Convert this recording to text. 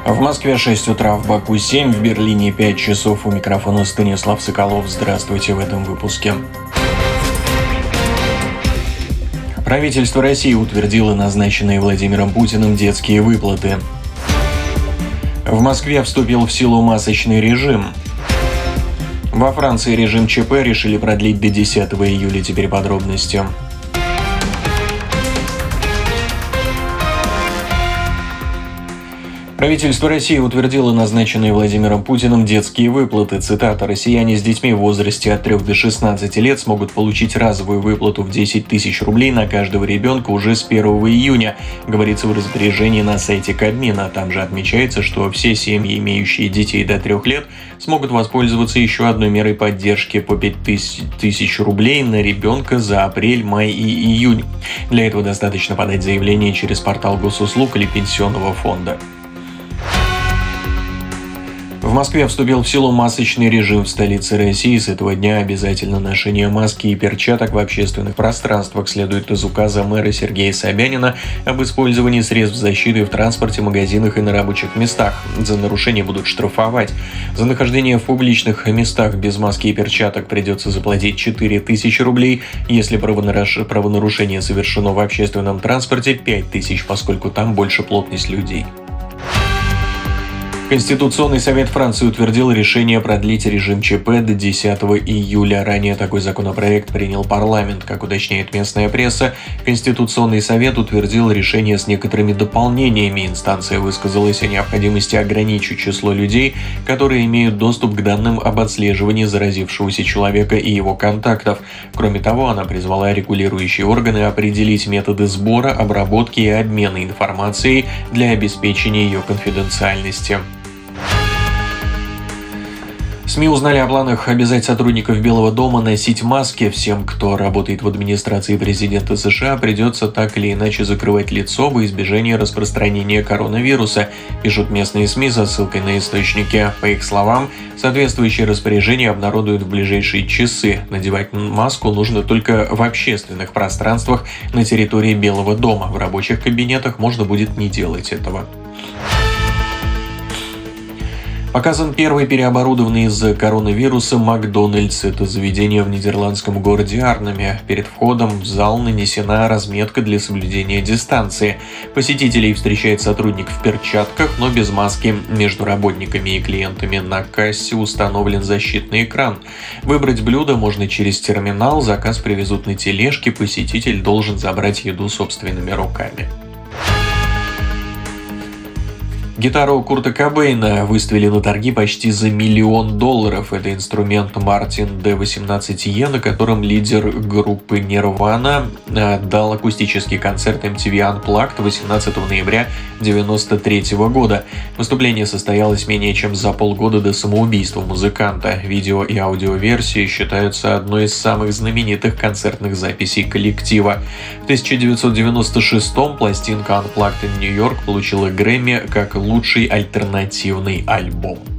В Москве 6 утра, в Баку 7, в Берлине 5 часов. У микрофона Станислав Соколов. Здравствуйте в этом выпуске. Правительство России утвердило назначенные Владимиром Путиным детские выплаты. В Москве вступил в силу масочный режим. Во Франции режим ЧП решили продлить до 10 июля. Теперь подробности. Правительство России утвердило назначенные Владимиром Путиным детские выплаты. Цитата: «Россияне с детьми в возрасте от 3 до 16 лет смогут получить разовую выплату в 10 тысяч рублей на каждого ребенка уже с 1 июня», говорится в распоряжении на сайте Кабмина. Там же отмечается, что все семьи, имеющие детей до 3 лет, смогут воспользоваться еще одной мерой поддержки по 5 тысяч рублей на ребенка за апрель, май и июнь. Для этого достаточно подать заявление через портал госуслуг или пенсионного фонда. В Москве вступил в силу масочный режим. В столице России с этого дня обязательно ношение маски и перчаток в общественных пространствах. Следует из указа мэра Сергея Собянина об использовании средств защиты в транспорте, магазинах и на рабочих местах. За нарушение будут штрафовать. За нахождение в публичных местах без маски и перчаток придется заплатить 4000 рублей. Если правонарушение совершено в общественном транспорте, 5000, поскольку там больше плотность людей. Конституционный совет Франции утвердил решение продлить режим ЧП до 10 июля. Ранее такой законопроект принял парламент. Как уточняет местная пресса, Конституционный совет утвердил решение с некоторыми дополнениями. Инстанция высказалась о необходимости ограничить число людей, которые имеют доступ к данным об отслеживании заразившегося человека и его контактов. Кроме того, она призвала регулирующие органы определить методы сбора, обработки и обмена информацией для обеспечения ее конфиденциальности. СМИ узнали о планах обязать сотрудников Белого дома носить маски. Всем, кто работает в администрации президента США, придется так или иначе закрывать лицо во избежание распространения коронавируса, пишут местные СМИ со ссылкой на источники. По их словам, соответствующее распоряжение обнародуют в ближайшие часы. Надевать маску нужно только в общественных пространствах на территории Белого дома. В рабочих кабинетах можно будет не делать этого. Показан первый переоборудованный из-за коронавируса Макдональдс. Это заведение в нидерландском городе Арнеме. Перед входом в зал нанесена разметка для соблюдения дистанции. Посетителей встречает сотрудник в перчатках, но без маски. Между работниками и клиентами на кассе установлен защитный экран. Выбрать блюдо можно через терминал, заказ привезут на тележке, посетитель должен забрать еду собственными руками. Гитару Курта Кобейна выставили на торги почти за $1 миллион. Это инструмент Martin D18E, на котором лидер группы Nirvana дал акустический концерт MTV Unplugged 18 ноября 1993 года. Выступление состоялось менее чем за полгода до самоубийства музыканта. Видео и аудиоверсии считаются одной из самых знаменитых концертных записей коллектива. В 1996-м пластинка Unplugged in New York получила Грэмми как лучший альтернативный альбом.